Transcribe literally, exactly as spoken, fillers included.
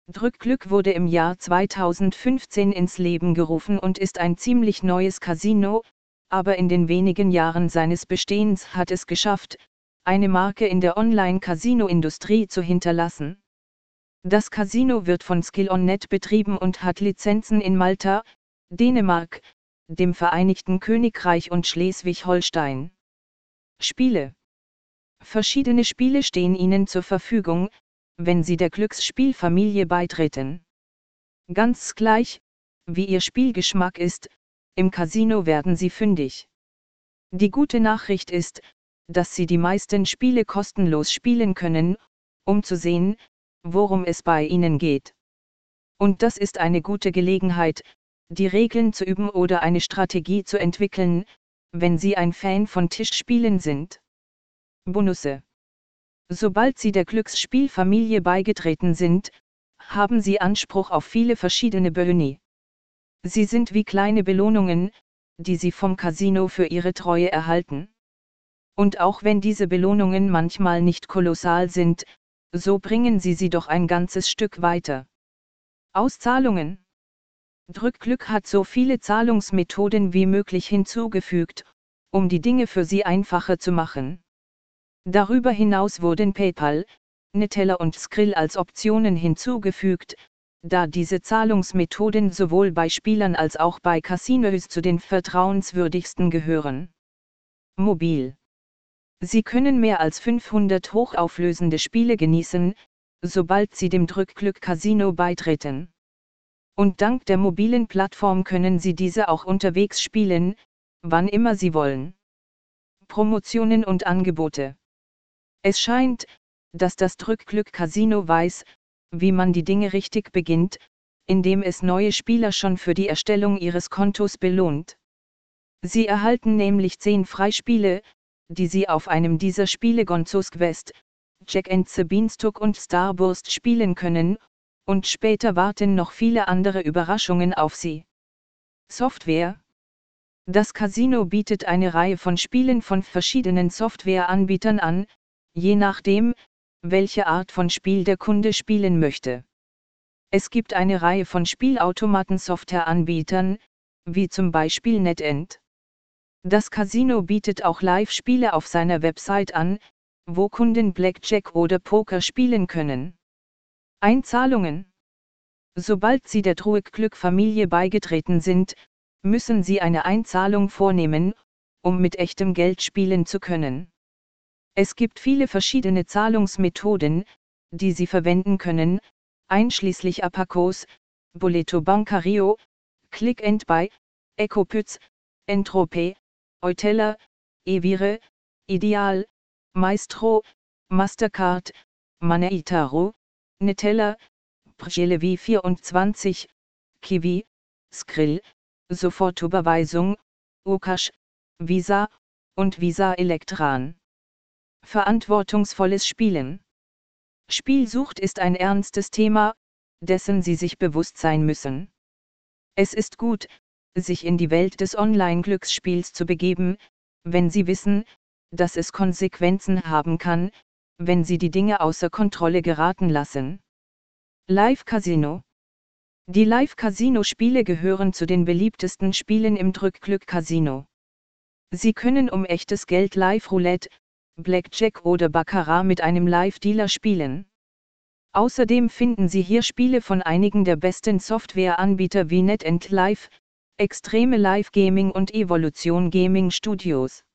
Drückglück wurde im Jahr zweitausendfünfzehn ins Leben gerufen und ist ein ziemlich neues Casino, aber in den wenigen Jahren seines Bestehens hat es geschafft, eine Marke in der Online-Casino-Industrie zu hinterlassen. Das Casino wird von Skill on Net betrieben und hat Lizenzen in Malta, Dänemark, dem Vereinigten Königreich und Schleswig-Holstein. Spiele. Verschiedene Spiele stehen Ihnen zur Verfügung, wenn Sie der Glücksspielfamilie beitreten. Ganz gleich, wie Ihr Spielgeschmack ist, im Casino werden Sie fündig. Die gute Nachricht ist, dass Sie die meisten Spiele kostenlos spielen können, um zu sehen, worum es bei Ihnen geht. Und das ist eine gute Gelegenheit, die Regeln zu üben oder eine Strategie zu entwickeln, wenn Sie ein Fan von Tischspielen sind. Bonusse. Sobald Sie der Glücksspielfamilie beigetreten sind, haben Sie Anspruch auf viele verschiedene Boni. Sie sind wie kleine Belohnungen, die Sie vom Casino für Ihre Treue erhalten. Und auch wenn diese Belohnungen manchmal nicht kolossal sind, so bringen Sie sie doch ein ganzes Stück weiter. Auszahlungen. Drückglück hat so viele Zahlungsmethoden wie möglich hinzugefügt, um die Dinge für Sie einfacher zu machen. Darüber hinaus wurden PayPal, Neteller und Skrill als Optionen hinzugefügt, da diese Zahlungsmethoden sowohl bei Spielern als auch bei Casinos zu den vertrauenswürdigsten gehören. Mobil. Sie können mehr als fünfhundert hochauflösende Spiele genießen, sobald Sie dem Drückglück Casino beitreten. Und dank der mobilen Plattform können Sie diese auch unterwegs spielen, wann immer Sie wollen. Promotionen und Angebote. Es scheint, dass das Drückglück Casino weiß, wie man die Dinge richtig beginnt, indem es neue Spieler schon für die Erstellung ihres Kontos belohnt. Sie erhalten nämlich zehn Freispiele, die Sie auf einem dieser Spiele Gonzo's Quest, Jack and the Beanstalk und Starburst spielen können, und später warten noch viele andere Überraschungen auf Sie. Software. Das Casino bietet eine Reihe von Spielen von verschiedenen Softwareanbietern an, je nachdem, welche Art von Spiel der Kunde spielen möchte. Es gibt eine Reihe von Spielautomaten-Softwareanbietern, wie zum Beispiel NetEnt. Das Casino bietet auch Live-Spiele auf seiner Website an, wo Kunden Blackjack oder Poker spielen können. Einzahlungen. Sobald Sie der Drückglück-Familie beigetreten sind, müssen Sie eine Einzahlung vornehmen, um mit echtem Geld spielen zu können. Es gibt viele verschiedene Zahlungsmethoden, die Sie verwenden können, einschließlich Abacus, Boleto Bancario, Click and Buy, Ecopyz, Entropay, Eutella, Evire, Ideal, Maestro, Mastercard, Moneytaro, Neteller, Prelevi vierundzwanzig, Kiwi, Skrill, Sofortüberweisung, Okash, Visa und Visa Elektran. Verantwortungsvolles Spielen. Spielsucht ist ein ernstes Thema, dessen Sie sich bewusst sein müssen. Es ist gut, sich in die Welt des Online-Glücksspiels zu begeben, wenn Sie wissen, dass es Konsequenzen haben kann, wenn Sie die Dinge außer Kontrolle geraten lassen. Live-Casino. Die Live-Casino-Spiele gehören zu den beliebtesten Spielen im Drückglück-Casino. Sie können um echtes Geld Live-Roulette, Blackjack oder Baccarat mit einem Live-Dealer spielen. Außerdem finden Sie hier Spiele von einigen der besten Softwareanbieter wie NetEnt Live, Extreme Live Gaming und Evolution Gaming Studios.